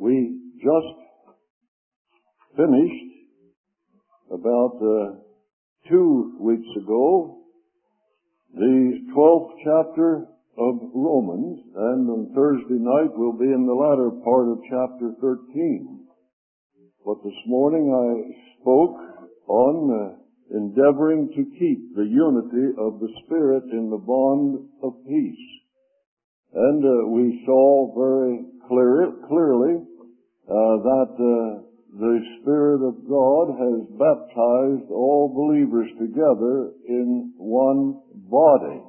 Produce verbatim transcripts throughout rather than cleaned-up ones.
We just finished about uh, two weeks ago the twelfth chapter of Romans, and on Thursday night we'll be in the latter part of chapter thirteen. But this morning I spoke on uh, endeavoring to keep the unity of the Spirit in the bond of peace. And uh, we saw very clear, clearly uh, that uh, the Spirit of God has baptized all believers together in one body.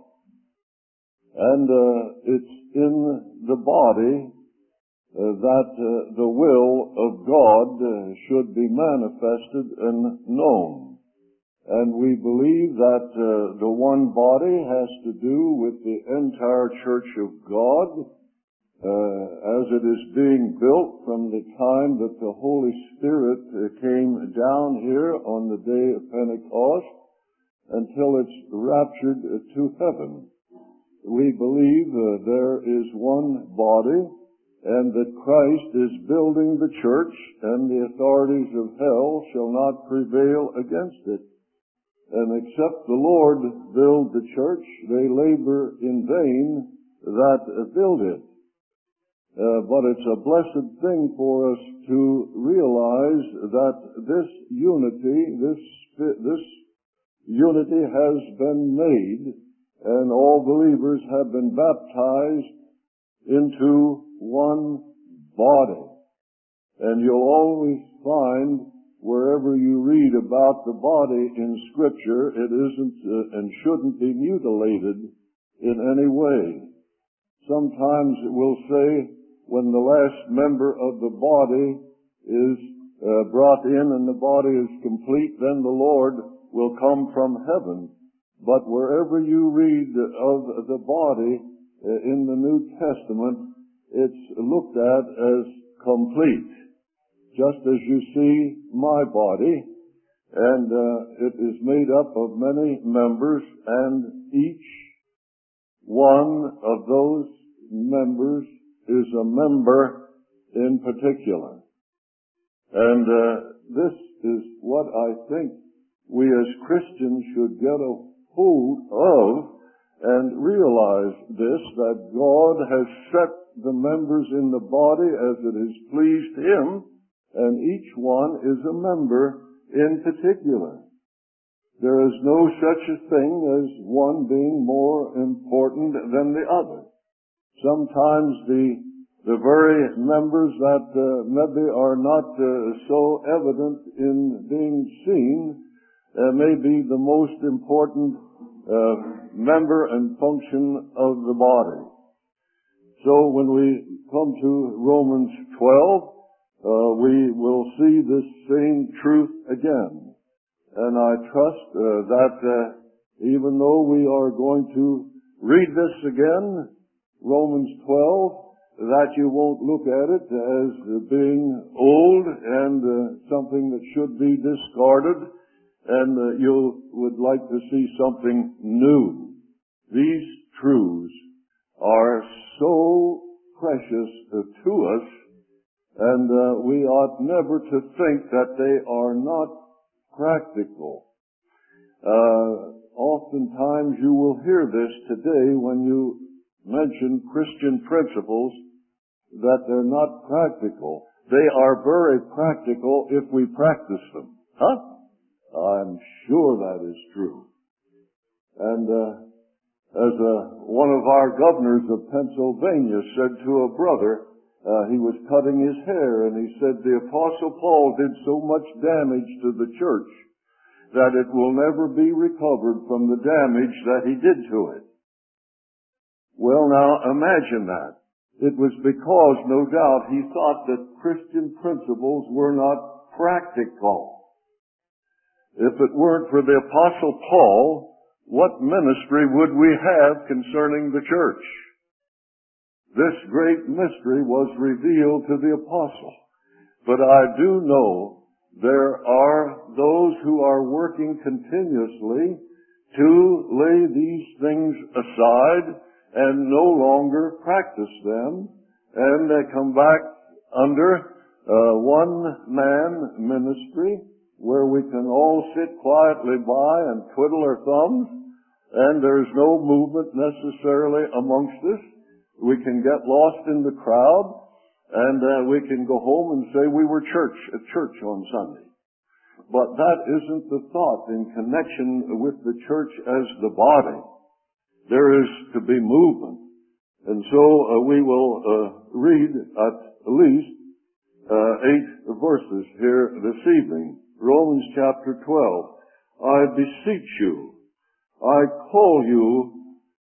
And uh, it's in the body uh, that uh, the will of God uh, should be manifested and known. And we believe that uh, the one body has to do with the entire Church of God uh, as it is being built from the time that the Holy Spirit uh, came down here on the day of Pentecost until it's raptured uh, to heaven. We believe uh, there is one body and that Christ is building the church, and the authorities of hell shall not prevail against it. And except the Lord build the church, they labor in vain that build it. Uh, but it's a blessed thing for us to realize that this unity, this, this unity has been made, and all believers have been baptized into one body. And you'll always find wherever you read about the body in Scripture, it isn't uh, and shouldn't be mutilated in any way. Sometimes it will say when the last member of the body is uh, brought in and the body is complete, then the Lord will come from heaven. But wherever you read of the body uh, in the New Testament, it's looked at as complete. Just as you see my body, and uh, it is made up of many members, and each one of those members is a member in particular. And uh, this is what I think we as Christians should get a hold of and realize this, that God has set the members in the body as it has pleased Him, and each one is a member in particular. There is no such a thing as one being more important than the other. Sometimes the the very members that uh, maybe are not uh, so evident in being seen uh, may be the most important uh, member and function of the body. So when we come to Romans twelve, Uh, we will see this same truth again. And I trust uh, that uh, even though we are going to read this again, Romans twelve, that you won't look at it as being old and uh, something that should be discarded, and uh, you would like to see something new. These truths are so precious uh, to us, and uh, we ought never to think that they are not practical. Uh, oftentimes you will hear this today when you mention Christian principles, that they're not practical. They are very practical if we practice them. Huh? I'm sure that is true. And uh, as uh, one of our governors of Pennsylvania said to a brother, Uh, he was cutting his hair, and he said the Apostle Paul did so much damage to the church that it will never be recovered from the damage that he did to it. Well, now imagine that. It was because, no doubt, he thought that Christian principles were not practical. If it weren't for the Apostle Paul, what ministry would we have concerning the church? This great mystery was revealed to the apostle. But I do know there are those who are working continuously to lay these things aside and no longer practice them, and they come back under uh, one-man ministry where we can all sit quietly by and twiddle our thumbs, and there's no movement necessarily amongst us. We can get lost in the crowd, and uh, we can go home and say we were church at church on Sunday. But that isn't the thought in connection with the church as the body. There is to be movement. And so uh, we will uh, read at least uh, eight verses here this evening. Romans chapter twelve. I beseech you, I call you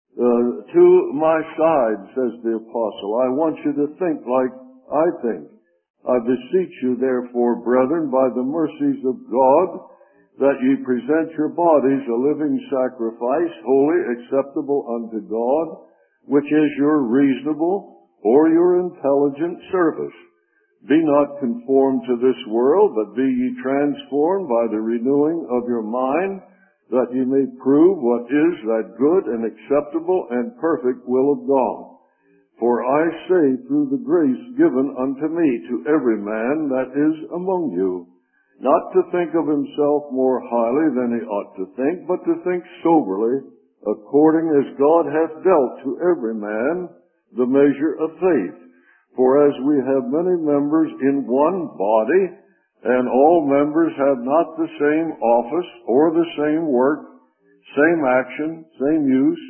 uh, to my side, says the apostle. I want you to think like I think. I beseech you, therefore, brethren, by the mercies of God, that ye present your bodies a living sacrifice, holy, acceptable unto God, which is your reasonable or your intelligent service. Be not conformed to this world, but be ye transformed by the renewing of your mind, that ye may prove what is that good and acceptable and perfect will of God. For I say through the grace given unto me to every man that is among you, not to think of himself more highly than he ought to think, but to think soberly, according as God hath dealt to every man the measure of faith. For as we have many members in one body, and all members have not the same office or the same work, same action, same use,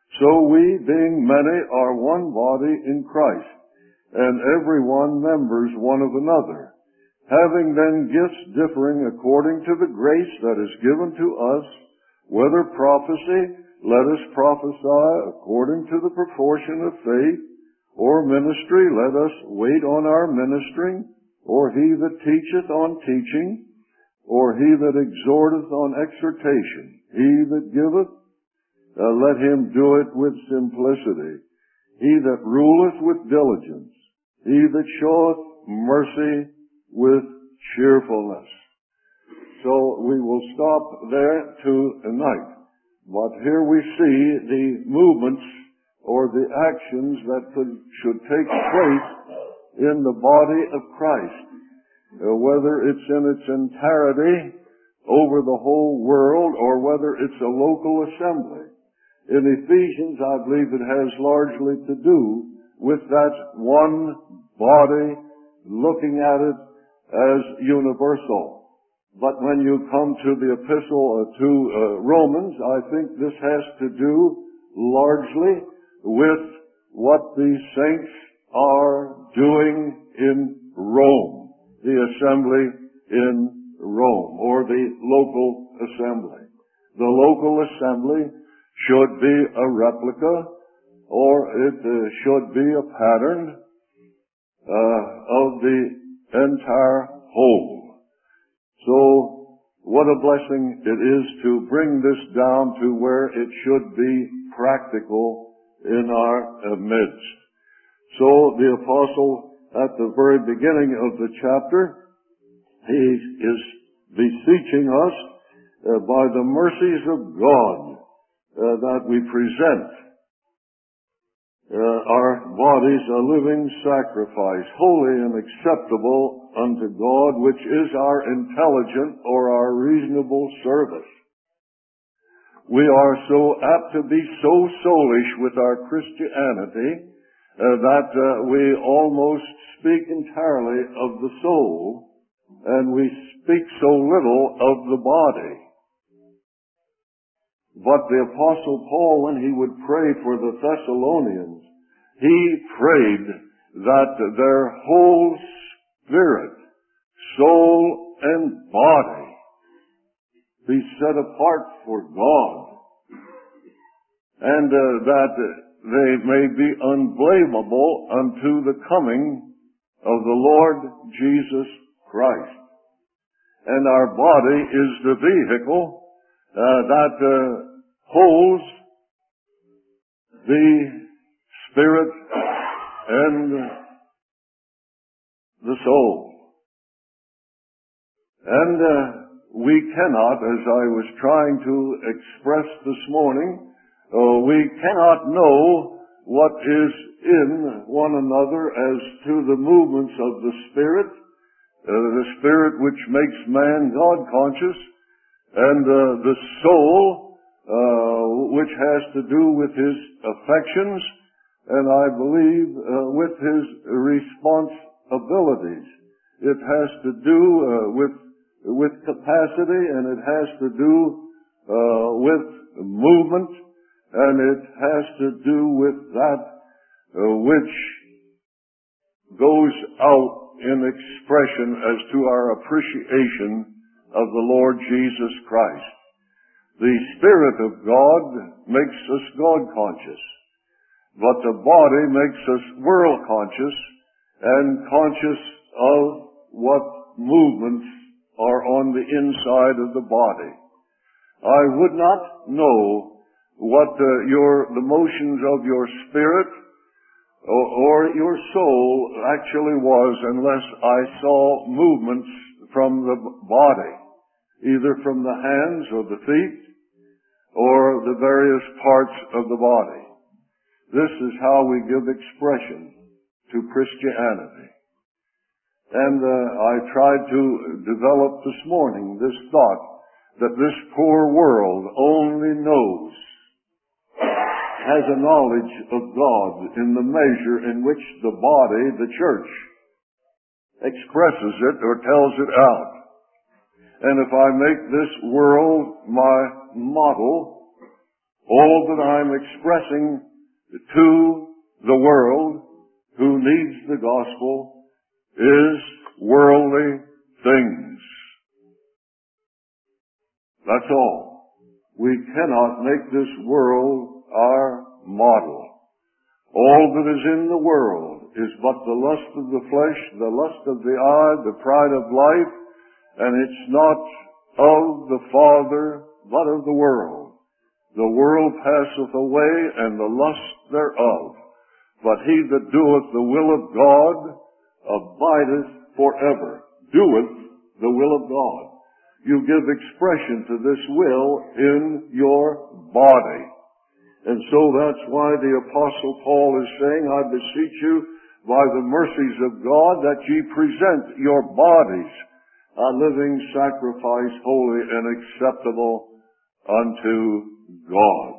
so we, being many, are one body in Christ, and every one members one of another. Having then gifts differing according to the grace that is given to us, whether prophecy, let us prophesy according to the proportion of faith, or ministry, let us wait on our ministering, or he that teacheth on teaching, or he that exhorteth on exhortation, he that giveth, Uh, let him do it with simplicity. He that ruleth with diligence. He that showeth mercy with cheerfulness. So we will stop there tonight. But here we see the movements or the actions that could, should take place in the body of Christ. Uh, whether it's in its entirety over the whole world or whether it's a local assembly. In Ephesians, I believe it has largely to do with that one body, looking at it as universal. But when you come to the epistle to uh, Romans, I think this has to do largely with what the saints are doing in Rome, the assembly in Rome, or the local assembly. The local assembly should be a replica, or it uh, should be a pattern uh, of the entire whole. So, what a blessing it is to bring this down to where it should be practical in our uh, midst. So, the apostle, at the very beginning of the chapter, he is beseeching us uh, by the mercies of God, Uh, that we present uh, our bodies a living sacrifice, holy and acceptable unto God, which is our intelligent or our reasonable service. We are so apt to be so soulish with our Christianity uh, that uh, we almost speak entirely of the soul, and we speak so little of the body. But the Apostle Paul, when he would pray for the Thessalonians, he prayed that their whole spirit, soul, and body be set apart for God, and uh, that they may be unblameable unto the coming of the Lord Jesus Christ. And our body is the vehicle uh, that uh, holds the spirit and the soul. And uh, we cannot, as I was trying to express this morning, uh, we cannot know what is in one another as to the movements of the Spirit, uh, the Spirit which makes man God-conscious, and uh, the soul, uh, which has to do with his affections, and I believe uh, with his responsibilities. It has to do uh, with with capacity, and it has to do uh, with movement, and it has to do with that uh, which goes out in expression as to our appreciation of the Lord Jesus Christ. The Spirit of God makes us God-conscious, but the body makes us world-conscious and conscious of what movements are on the inside of the body. I would not know what uh, your the motions of your spirit or, or your soul actually was unless I saw movements from the body, either from the hands or the feet or the various parts of the body. This is how we give expression to Christianity. And uh, I tried to develop this morning this thought that this poor world only knows, has a knowledge of God in the measure in which the body, the church, expresses it or tells it out. And if I make this world my model, all that I'm expressing to the world who needs the gospel is worldly things. That's all. We cannot make this world our model. All that is in the world is but the lust of the flesh, the lust of the eye, the pride of life, and it's not of the Father, but of the world. The world passeth away, and the lust thereof. But he that doeth the will of God abideth forever. Doeth the will of God. You give expression to this will in your body. And so that's why the Apostle Paul is saying, I beseech you by the mercies of God that ye present your bodies a living sacrifice, holy and acceptable unto God.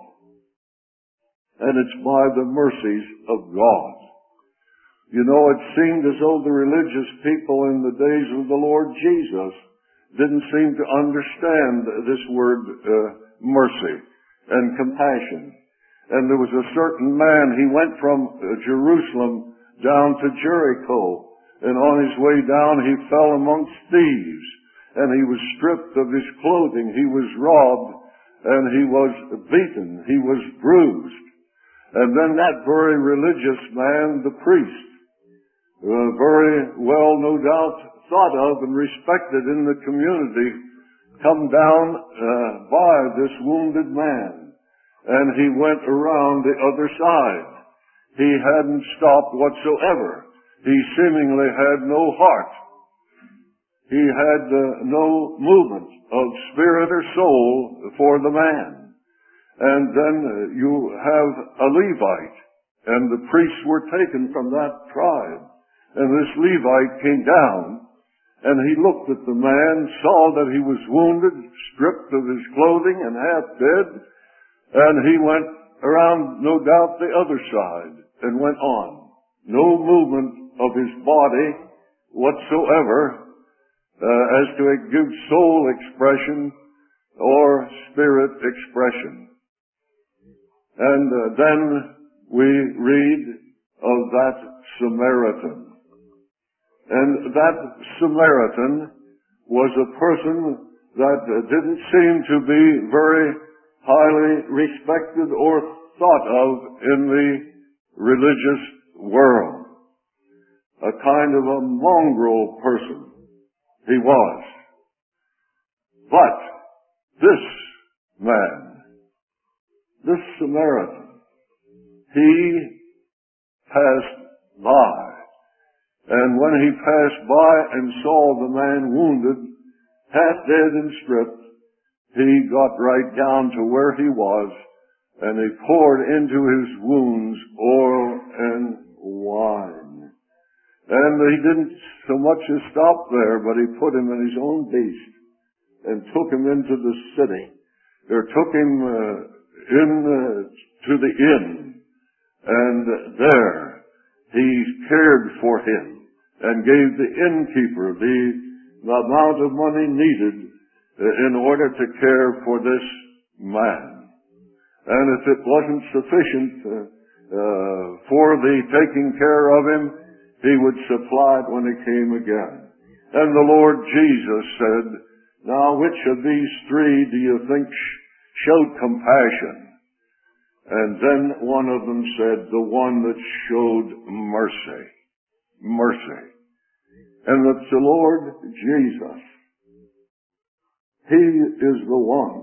And it's by the mercies of God. You know, it seemed as though the religious people in the days of the Lord Jesus didn't seem to understand this word uh, mercy and compassion. And there was a certain man, he went from uh, Jerusalem down to Jericho, and on his way down he fell amongst thieves, and he was stripped of his clothing, he was robbed, and he was beaten, he was bruised. And then that very religious man, the priest, uh, very well, no doubt, thought of and respected in the community, come down uh, by this wounded man. And he went around the other side. He hadn't stopped whatsoever. He seemingly had no heart. He had uh, no movement of spirit or soul for the man. And then uh, you have a Levite, and the priests were taken from that tribe. And this Levite came down, and he looked at the man, saw that he was wounded, stripped of his clothing and half dead, and he went around, no doubt, the other side and went on. No movement of his body whatsoever uh, as to give soul expression or spirit expression. And uh, then we read of that Samaritan. And that Samaritan was a person that didn't seem to be very highly respected or thought of in the religious world. A kind of a mongrel person he was. But this man, this Samaritan, he passed by. And when he passed by and saw the man wounded, half dead and stripped, he got right down to where he was and they poured into his wounds oil and wine. And he didn't so much as stop there, but he put him in his own beast and took him into the city. Or took him uh, in uh, to the inn, and there he cared for him and gave the innkeeper the, the amount of money needed uh, in order to care for this man. And if it wasn't sufficient uh, uh, for the taking care of him, he would supply it when he came again. And the Lord Jesus said, "Now which of these three do you think sh- showed compassion?" And then one of them said, "The one that showed mercy." Mercy. And that's the Lord Jesus. He is the one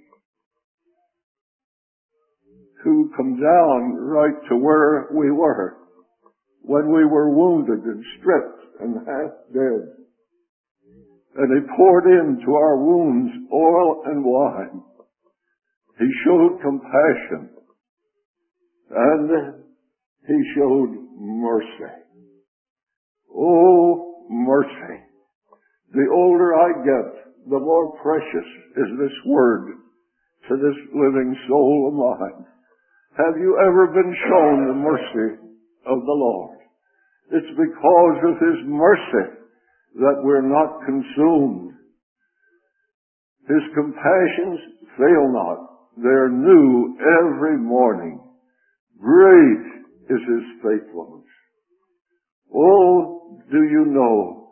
who come down right to where we were when we were wounded and stripped and half dead. And he poured into our wounds oil and wine. He showed compassion. And he showed mercy. Oh, mercy. The older I get, the more precious is this word to this living soul of mine. Have you ever been shown the mercy of the Lord? It's because of his mercy that we're not consumed. His compassions fail not. They're new every morning. Great is his faithfulness. Oh, do you know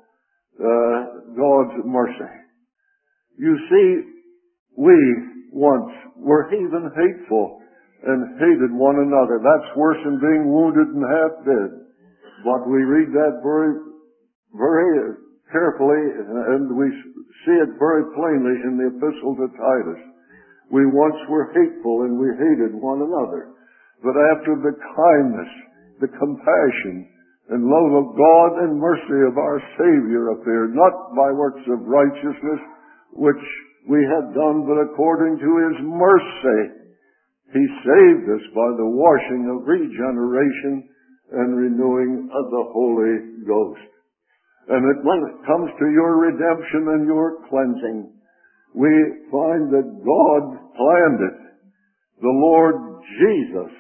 uh, God's mercy? You see, we once were even hateful and hated one another. That's worse than being wounded and half dead. But we read that very, very carefully, and we see it very plainly in the epistle to Titus. We once were hateful and we hated one another. But after the kindness, the compassion, and love of God and mercy of our Savior appeared, not by works of righteousness, which we had done, but according to his mercy, he saved us by the washing of regeneration and renewing of the Holy Ghost. And it, when it comes to your redemption and your cleansing, we find that God planned it. The Lord Jesus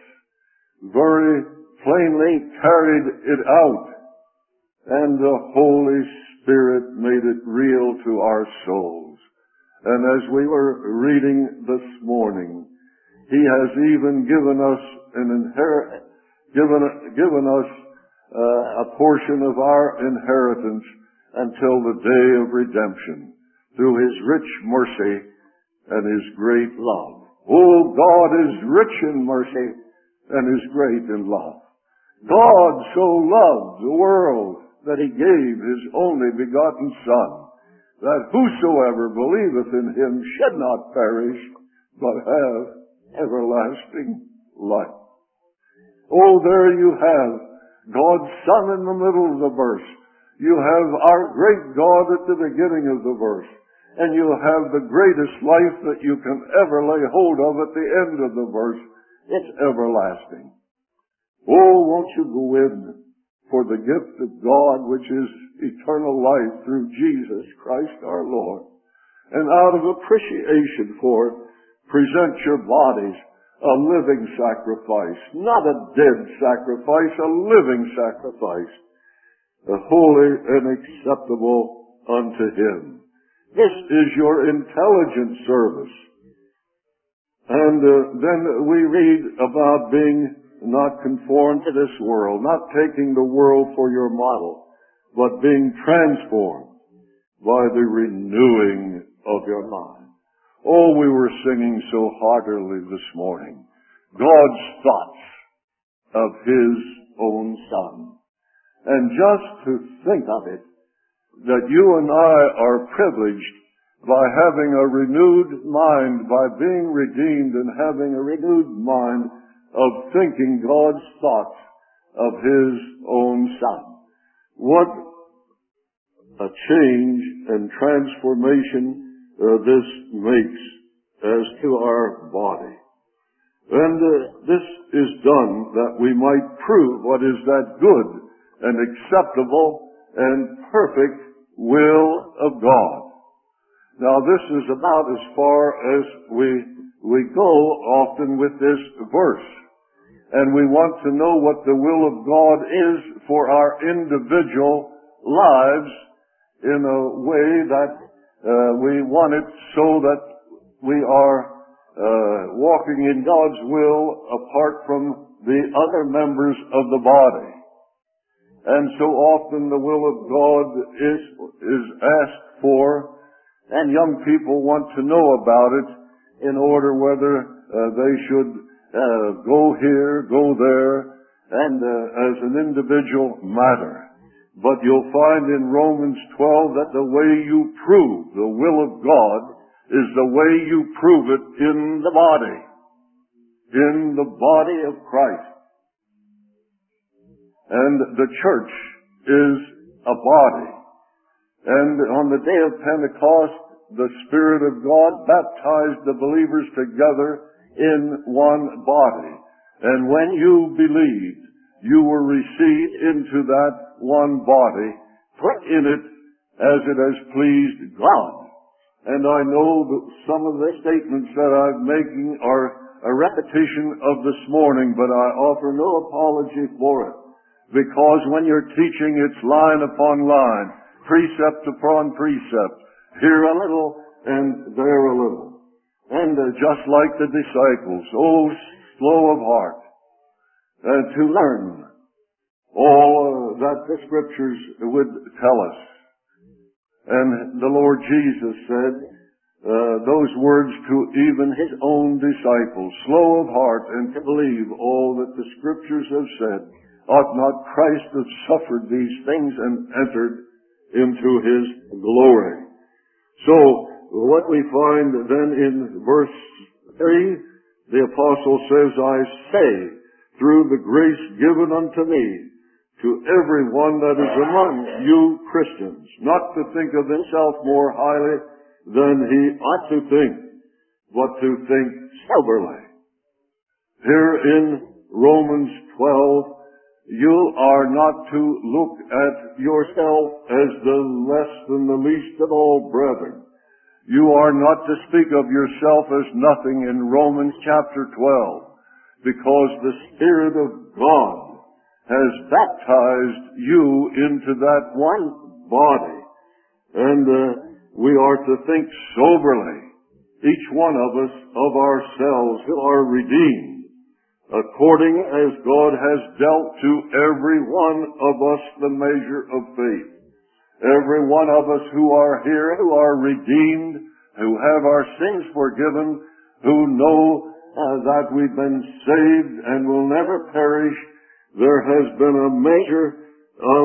very plainly carried it out, and the Holy Spirit made it real to our souls. And as we were reading this morning, he has even given us an inherit, given, given us uh, a portion of our inheritance until the day of redemption through his rich mercy and his great love. Oh, God is rich in mercy and is great in love. God so loved the world that he gave his only begotten Son, that whosoever believeth in him should not perish, but have everlasting life. Oh, there you have God's Son in the middle of the verse. You have our great God at the beginning of the verse. And you have the greatest life that you can ever lay hold of at the end of the verse. It's everlasting. Oh, won't you go in for the gift of God, which is eternal life through Jesus Christ our Lord. And out of appreciation for it, present your bodies a living sacrifice, not a dead sacrifice, a living sacrifice, a holy and acceptable unto him. This is your intelligent service. And uh, then we read about being not conformed to this world, not taking the world for your model, but being transformed by the renewing of your mind. Oh, we were singing so heartily this morning, God's thoughts of his own Son. And just to think of it, that you and I are privileged by having a renewed mind, by being redeemed and having a renewed mind of thinking God's thoughts of his own Son. What a change and transformation uh, this makes as to our body. And uh, this is done that we might prove what is that good and acceptable and perfect will of God. Now this is about as far as we, we go often with this verse. And we want to know what the will of God is for our individual lives in a way that uh, we want it so that we are uh, walking in God's will apart from the other members of the body. And so often the will of God is, is asked for, and young people want to know about it in order whether uh, they should uh, go here, go there, and uh, as an individual matter. But you'll find in Romans twelve that the way you prove the will of God is the way you prove it in the body, in the body of Christ. And the church is a body. And on the day of Pentecost, the Spirit of God baptized the believers together in one body. And when you believed, you were received into that one body, put in it as it has pleased God. And I know that some of the statements that I'm making are a repetition of this morning, but I offer no apology for it. Because when you're teaching, it's line upon line, precept upon precept, here a little and there a little. And uh, just like the disciples, oh, slow of heart, uh, to learn all uh, that the Scriptures would tell us. And the Lord Jesus said uh, those words to even His own disciples, slow of heart and to believe all that the Scriptures have said. Ought not Christ have suffered these things and entered into His glory? So, what we find then in verse three, the Apostle says, I say, through the grace given unto me, to everyone that is among you Christians, not to think of himself more highly than he ought to think, but to think soberly. Here in Romans twelve, you are not to look at yourself as the less than the least of all brethren. You are not to speak of yourself as nothing in Romans chapter twelve, because the Spirit of God has baptized you into that one body. And uh, we are to think soberly, each one of us, of ourselves who are redeemed, according as God has dealt to every one of us the measure of faith. Every one of us who are here, who are redeemed, who have our sins forgiven, who know uh, that we've been saved and will never perish, there has been a measure of,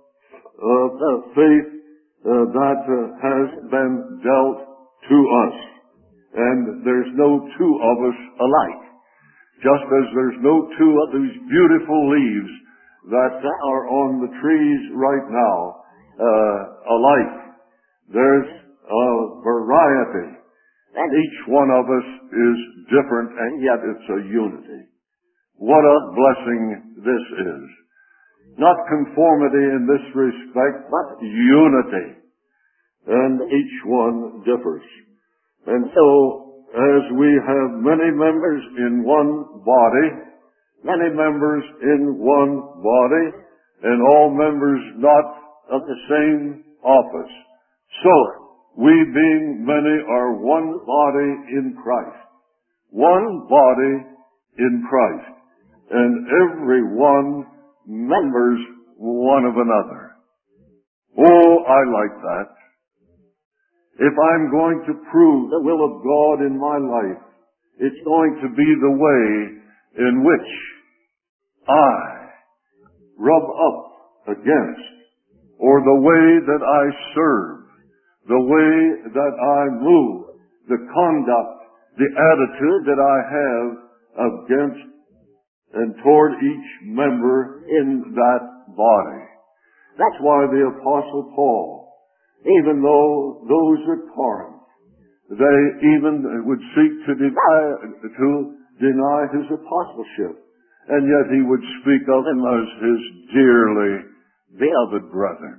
of uh, faith uh, that uh, has been dealt to us. And there's no two of us alike. Just as there's no two of these beautiful leaves that are on the trees right now uh, alike. There's a variety. And each one of us is different, and yet it's a unity. What a blessing this is. Not conformity in this respect, but unity. And each one differs. And so, as we have many members in one body, many members in one body, and all members not of the same office. So, we being many are one body in Christ. One body in Christ. And every one members one of another. Oh, I like that. If I'm going to prove the will of God in my life, it's going to be the way in which I rub up against, or the way that I serve, the way that I move, the conduct, the attitude that I have against and toward each member in that body. That's why the Apostle Paul, even though those at Corinth, they even would seek to divide, to deny his apostleship, and yet he would speak of him as his dearly beloved brother.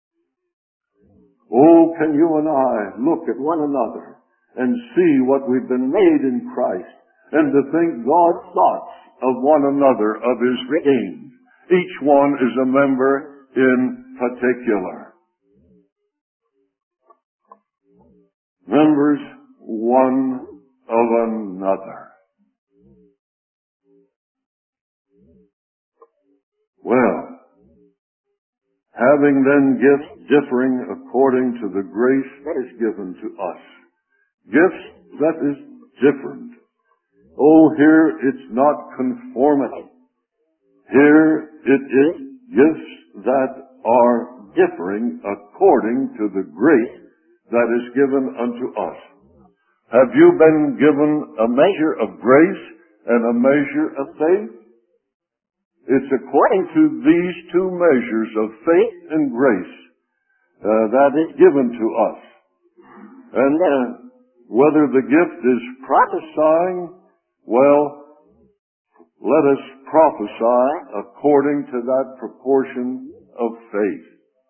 Oh, can you and I look at one another and see what we've been made in Christ, and to think God's thoughts of one another, of his redeemed. Each one is a member in particular. Members one of another. Well, having then gifts differing according to the grace that is given to us. Gifts that is different. Oh, here it's not conformity. Here it is gifts that are differing according to the grace that is given unto us. Have you been given a measure of grace and a measure of faith? It's according to these two measures of faith and grace uh, that is given to us. And uh, whether the gift is prophesying, well, let us prophesy according to that proportion of faith.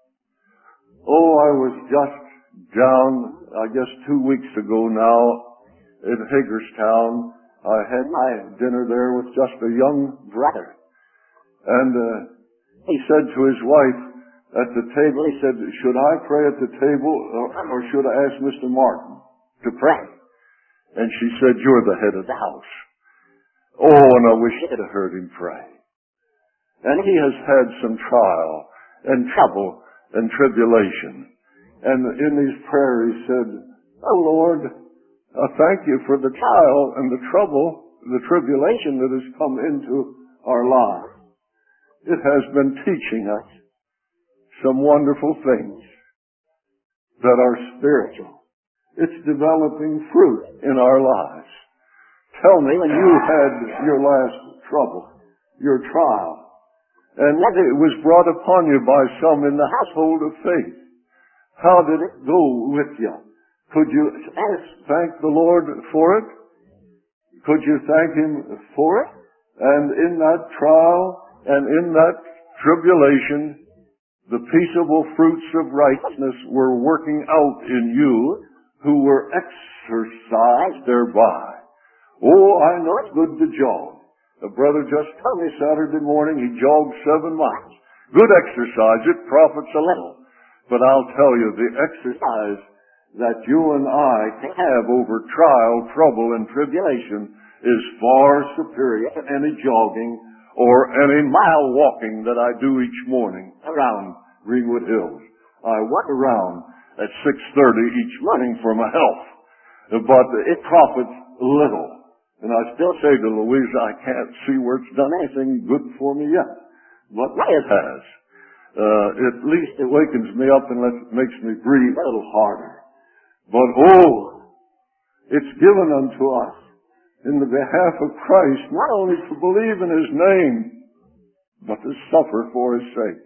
Oh, I was just down, I guess two weeks ago now, in Hagerstown. I had my dinner there with just a young brother. And uh, he said to his wife at the table, he said, should I pray at the table or, or should I ask Mister Martin to pray? And she said, you're the head of the house. Oh, and I wish I'd have heard him pray. And he has had some trial and trouble and tribulation. And in his prayer he said, oh Lord, I thank you for the trial and the trouble, the tribulation that has come into our lives. It has been teaching us some wonderful things that are spiritual. It's developing fruit in our lives. Tell me, when you had your last trouble, your trial, and it was brought upon you by some in the household of faith, how did it go with you? Could you ask, thank the Lord for it? Could you thank Him for it? And in that trial and in that tribulation, the peaceable fruits of righteousness were working out in you, who were exercised thereby. Oh, I know it's good to jog. A brother just told me Saturday morning he jogged seven miles. Good exercise, it profits a little. But I'll tell you, the exercise that you and I can have over trial, trouble, and tribulation is far superior to any jogging or any mile walking that I do each morning around Greenwood Hills. I walk around at six thirty each morning for my health, but it profits little. And I still say to Louisa, I can't see where it's done anything good for me yet. But it has. Uh, at least it wakens me up and lets, makes me breathe a little harder. But oh, it's given unto us in the behalf of Christ, not only to believe in His name, but to suffer for His sake.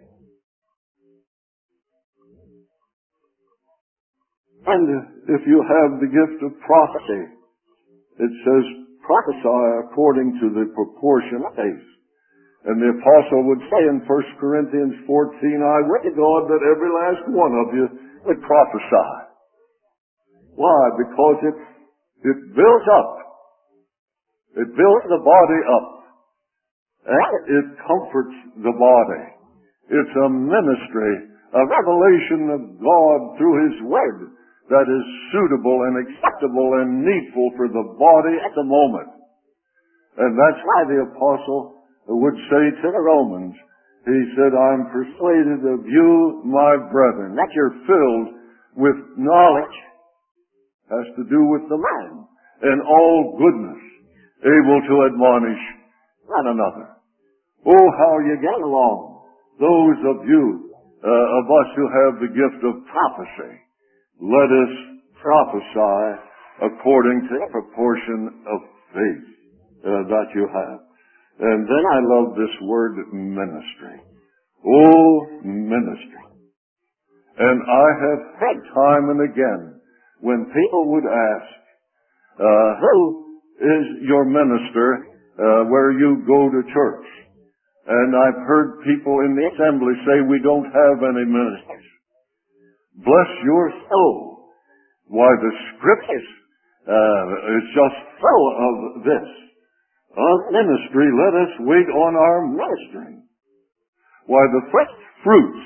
And if you have the gift of prophecy, it says, prophesy according to the proportion of faith. And the apostle would say in First Corinthians fourteen, I would to God that every last one of you would prophesy. Why? Because it, it builds up. It builds the body up. And it comforts the body. It's a ministry, a revelation of God through His Word that is suitable and acceptable and needful for the body at the moment. And that's why the apostle would say to the Romans, he said, I'm persuaded of you, my brethren, that you're filled with knowledge, has to do with the mind, and all goodness, able to admonish one another. Oh, how you get along, those of you, uh, of us who have the gift of prophecy. Let us prophesy according to the proportion of faith uh, that you have. And then I love this word ministry. Oh, ministry. And I have had time and again when people would ask, uh, who is your minister uh, where you go to church? And I've heard people in the assembly say we don't have any ministers. Bless your soul. Why, the scriptures uh, is just full of this. Of ministry, let us wait on our ministering. Why, the first fruits,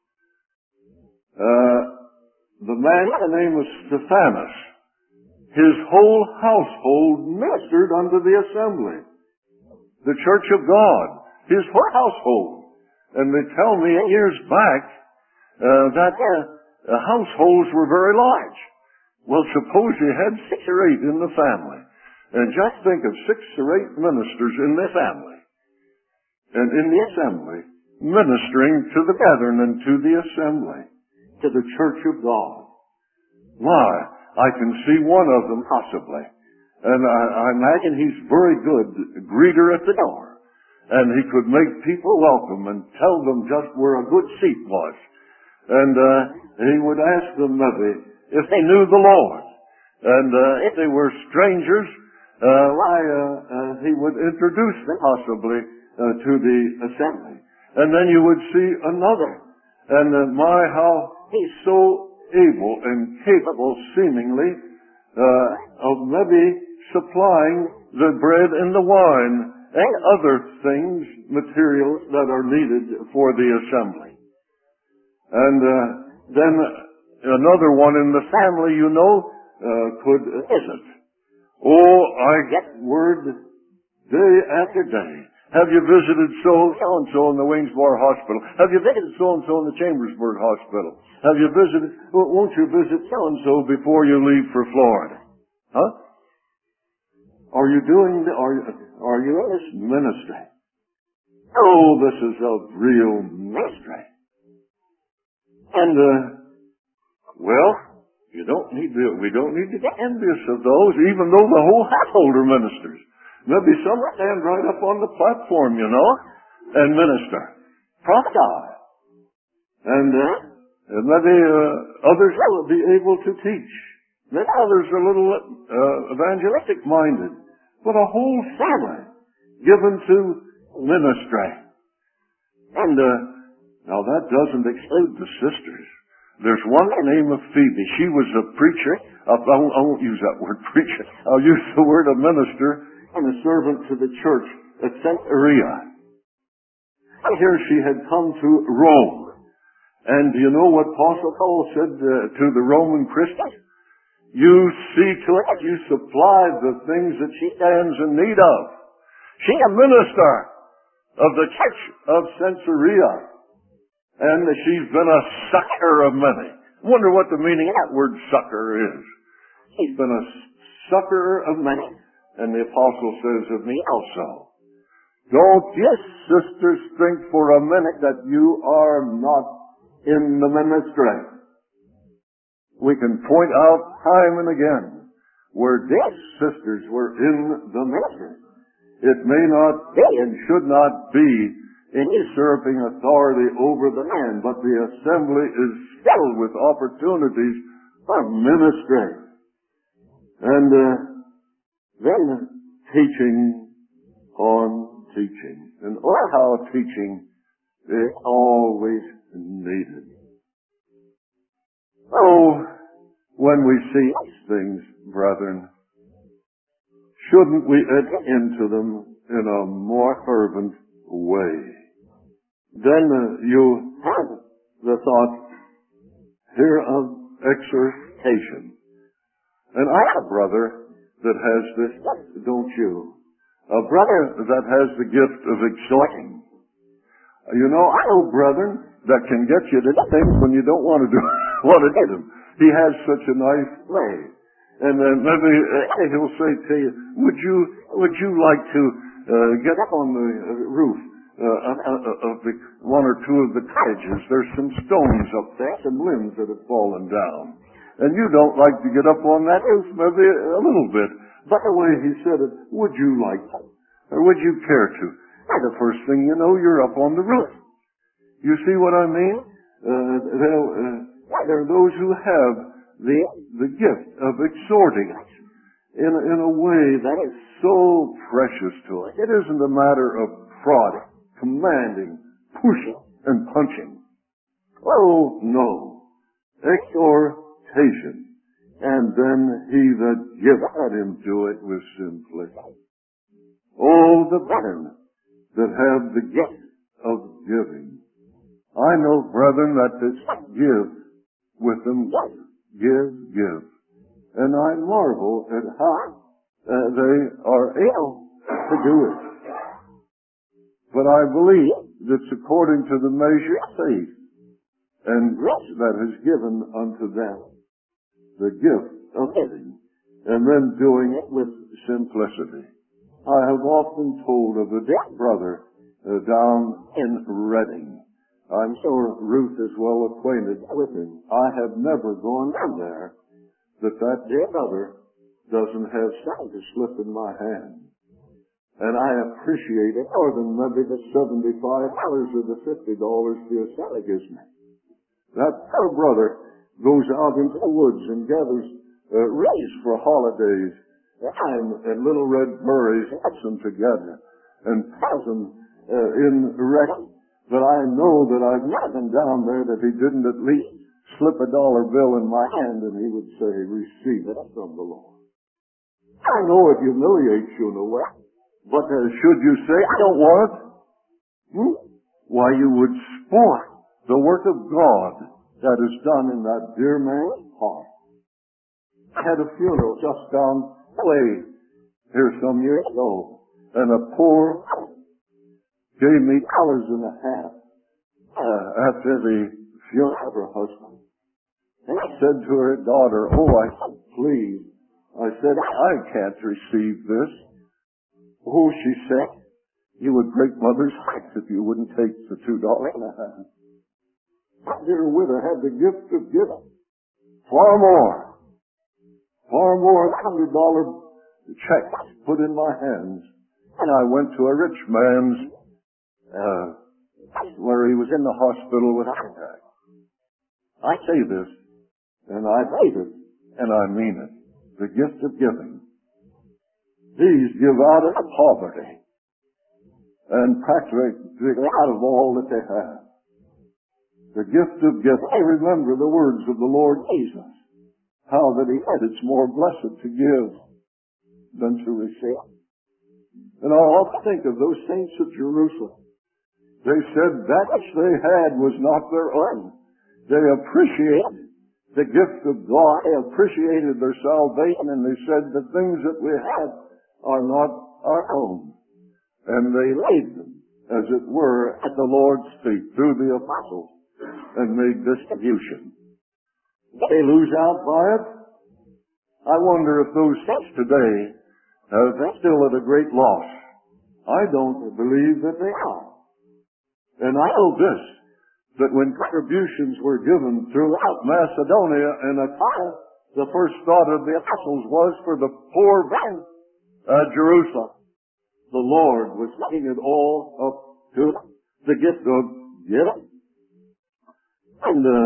uh, the man by the name of Stephanus, his whole household ministered unto the assembly, the church of God, his whole household. And they tell me years back uh, that uh, the households were very large. Well, suppose you had six or eight in the family. And just think of six or eight ministers in the family. And in the assembly, ministering to the brethren and to the assembly, to the church of God. Why, I can see one of them possibly. And I, I imagine he's very good greeter at the door. And he could make people welcome and tell them just where a good seat was. And uh, he would ask them maybe if they knew the Lord. And uh, if they were strangers, uh, why, uh, uh, he would introduce them possibly uh, to the assembly. And then you would see another. And uh, my, how he's so able and capable, seemingly, uh, of maybe supplying the bread and the wine and other things, materials that are needed for the assembly. And uh, then another one in the family, you know, uh, could visit. Oh, I get word day after day. Have you visited so-and-so in the Waynesboro Hospital? Have you visited so-and-so in the Chambersburg Hospital? Have you visited, won't you visit so-and-so before you leave for Florida? Huh? Are you doing, the, are, you, are you in this ministry? Oh, this is a real ministry. And, uh, well, you don't need to, we don't need to get envious of those, even though the whole household are ministers. Maybe some stand right up on the platform, you know, and minister. Prophesy. And, uh, and maybe uh, others will be able to teach. Then others are a little uh, evangelistic minded. But a whole family given to ministry. And uh, now that doesn't exclude the sisters. There's one named Phoebe. She was a preacher. I won't, I won't use that word preacher. I'll use the word a minister and a servant to the church at Caesarea. And here she had come to Rome. And do you know what Apostle Paul said uh, to the Roman Christians? You see to it, you supply the things that she stands in need of. She's a minister of the church of Caesarea. And she's been a sucker of many. I wonder what the meaning of that word sucker is. She's been a sucker of many. And the apostle says of me also. Don't you sisters think for a minute that you are not in the ministry. We can point out time and again where these sisters were in the ministry. It may not be and should not be in usurping authority over the man, but the assembly is filled with opportunities for ministry. And uh, then teaching on teaching. And oh, how teaching is always needed. Oh, when we see these things, brethren, shouldn't we enter into them in a more fervent way? Then uh, you have the thought here of exhortation. And I have a brother that has this, don't you? A brother that has the gift of exhorting. You know, I know brethren that can get you to do things when you don't want to do want to do them. He has such a nice way. And then maybe uh, he'll say to you, would you, would you like to uh, get up on the uh, roof uh, uh, of the one or two of the cottages? There's some stones up there, some limbs that have fallen down. And you don't like to get up on that roof, maybe a little bit. But the way he said it, would you like to? Or would you care to? And the first thing you know, you're up on the roof. You see what I mean? Uh, uh, there are those who have the, the gift of exhorting us. in, in a way that is so precious to us. It isn't a matter of prodding, commanding, pushing, and punching. Oh, no. Exhortation. And then he that giveth him to it with simplicity. Oh, the brethren that have the gift of giving. I know, brethren, that this give with them, give, give. And I marvel at how uh, they are able to do it. But I believe it's according to the measure of faith and grace that is given unto them, the gift of giving, and then doing it with simplicity. I have often told of a dear brother uh, down in Reading. I'm sure Ruth is well acquainted with him. I have never gone down there that that dear brother doesn't have something to slip in my hand. And I appreciate it more than maybe the seventy-five dollars or the fifty dollars the Sally gives me. That poor brother goes out into the woods and gathers uh, rays for holidays. And, and little red berries, puts them together and piles them uh, in Reading. But I know that I've not been down there that he didn't at least slip a dollar bill in my hand and he would say, receive it from the Lord. I know it humiliates you in a way, but uh, should you say, I don't want it, hmm? why, you would spoil the work of God that is done in that dear man's heart. I had a funeral just down the way here some years ago, and a poor gave me dollars and a half uh, after the funeral of her husband. And I said to her daughter, oh, I said, please. I said, I can't receive this. Oh, she said, you would break mother's heart if you wouldn't take the two dollars and a half. My dear widow had the gift of giving. Far more. Far more than a hundred dollar check put in my hands. And I went to a rich man's Uh, where he was in the hospital with a heart attack. I say this, and I believe it, and I mean it. The gift of giving. These give out of poverty, and practically out of all that they have. The gift of giving. I remember the words of the Lord Jesus, how that he said it's more blessed to give than to receive. And I often think of those saints of Jerusalem. They said that which they had was not their own. They appreciated the gift of God. They appreciated their salvation, and they said the things that we had are not our own. And they laid them, as it were, at the Lord's feet through the apostles and made distribution. They lose out by it. I wonder if those saints today are still at a great loss. I don't believe that they are. And I know this, that when contributions were given throughout Macedonia and Achaia, the first thought of the apostles was for the poor men at Jerusalem. The Lord was letting it all up to the gift of giving. And, uh,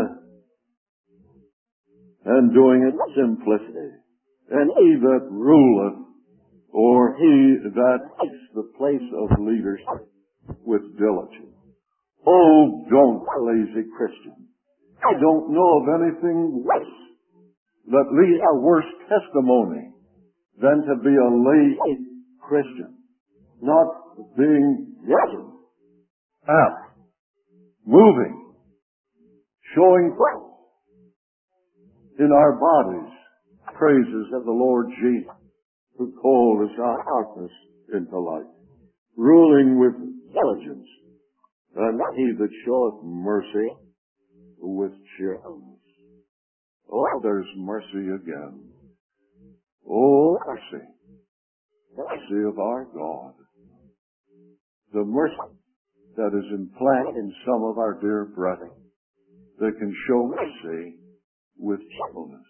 and doing it with simplicity. And he that ruleth, or he that takes the place of leadership with diligence. Oh, don't be a lazy Christian. I don't know of anything worse that leaves a worse testimony than to be a lazy Christian. Not being diligent, apt, moving, showing grace in our bodies, praises of the Lord Jesus, who called us out of darkness into light, ruling with diligence. And he that showeth mercy with cheerfulness. Oh, there's mercy again. Oh, mercy. Mercy of our God. The mercy that is implanted in some of our dear brethren that can show mercy with cheerfulness.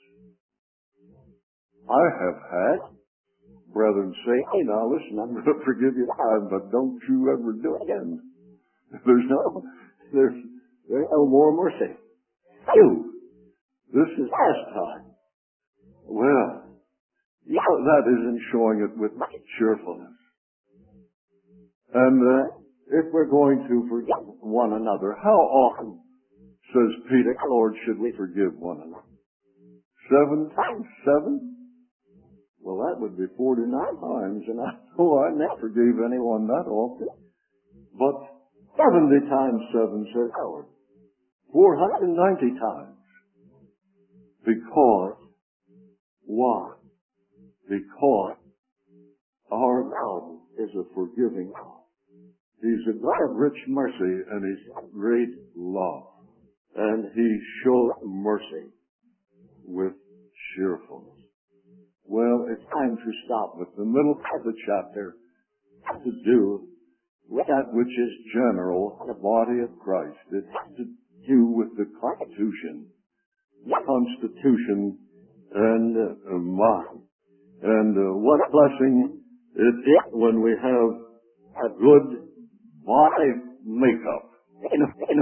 I have had brethren say, hey, now listen, I'm going to forgive you time, but don't you ever do it again. There's no, there's, there's no more mercy. You, this is last time. Well, Yeah, that isn't showing it with cheerfulness. And uh, if we're going to forgive one another, how often, says Peter, Lord, should we forgive one another? Seven times seven? Well, that would be forty-nine times, and I know I never forgave anyone that often. But seventy times seven, says Lord. four hundred ninety times. Because, why? Because our God is a forgiving God. He's a God of rich mercy and He's great love. And He shows mercy with cheerfulness. Well, it's time to stop with the middle of the chapter to do with that which is general in the body of Christ. It has to do with the constitution, constitution and uh, mind. And uh, what a blessing it is when we have a good body makeup. In a, in a